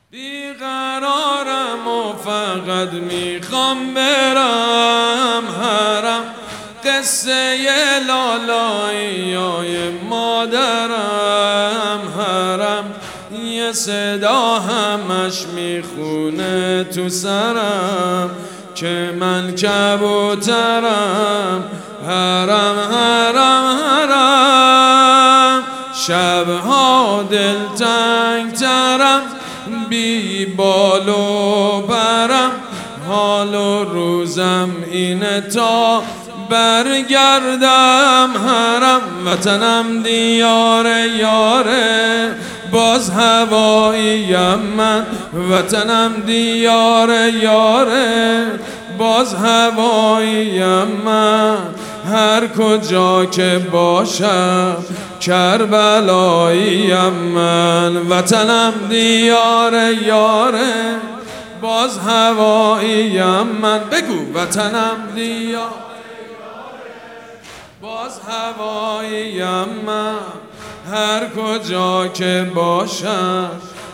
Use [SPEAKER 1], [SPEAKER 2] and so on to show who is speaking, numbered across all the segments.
[SPEAKER 1] بیقرارم و فقط میخوام برم حرم، قصه لالاییای مادرم حرم، یه صدا همش میخونه تو سرم که من کبوترم. حرم حرم حرم، شبها دلتنگ ترم، بی بال و برم، حال و روزم اینه تا برگردم حرم. وطنم دیاره یاره، باز هواییم من، وطنم دیاره یاره، باز هواییم من. هر کجا که باشم کربلاییم من، وطنم دیاره یاره، باز هواییم من. بگو وطنم دیاره، باز هواییم من. هر کجا که باشم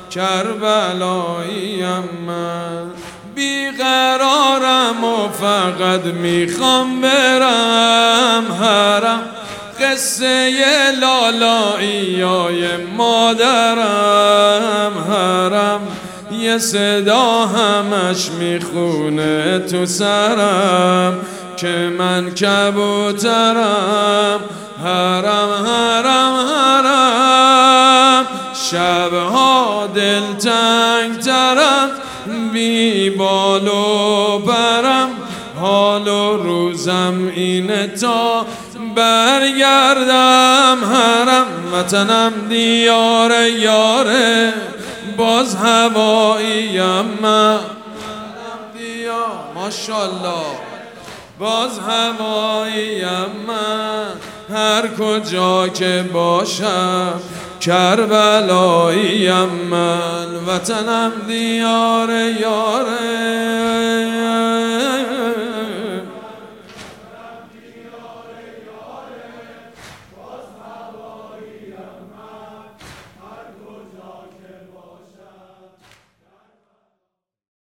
[SPEAKER 1] کربلاییم من. بیقرارم و فقط میخوام برم حرم، قصه لالاییای مادرم حرم، یه صدا همش میخونه تو سرم که من کبوترم. حرم حرم حرم، شبها دلتنگ ترم، بی بال و برم، حال و روزم اینه تا برگردم حرم. وطنم دیاره یاره، باز هواییم من. ماشاءالله، باز هواییم من. هر کجا که باشم کربلاییم من، وطنم دیاره یاره.